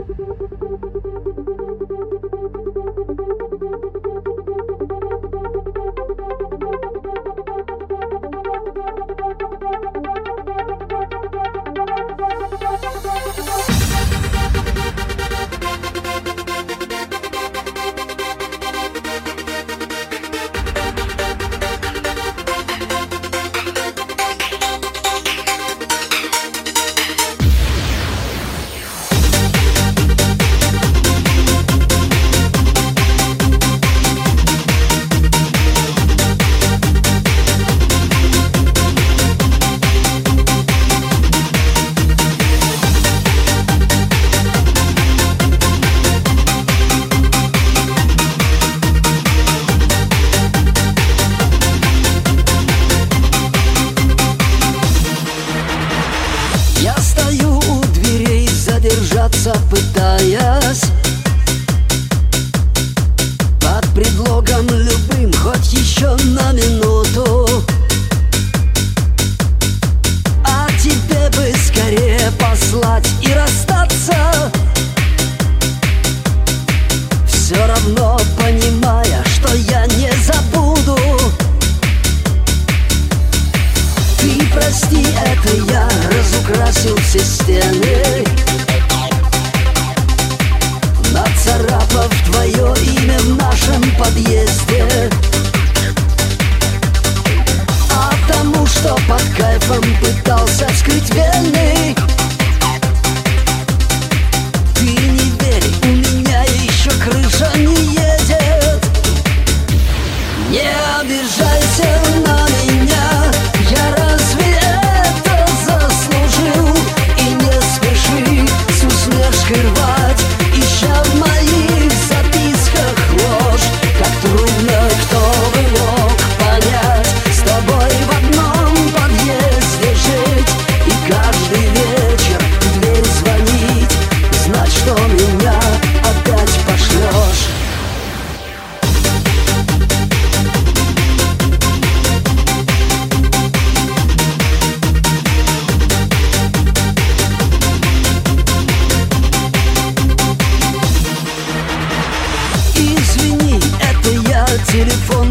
Пытаясь под предлогом любым хоть еще на минуту, а тебе бы скорее послать и расстаться, все равно понимая, что я не забуду. Ты прости, это я разукрасил все стены, нацарапав твое имя в нашем подъезде. А тому, что под кайфом пытался скрыть вены, ты не верь, у меня еще крыша не едет. Не обижайся на меня, я разве это заслужил? И не спеши с усмешкой рвать, ища в моих записках ложь. Как трудно, кто бы мог понять, с тобой в одном подъезде жить и каждый вечер в дверь звонить, знать, что меня опять пошлешь. Извини, это я телефон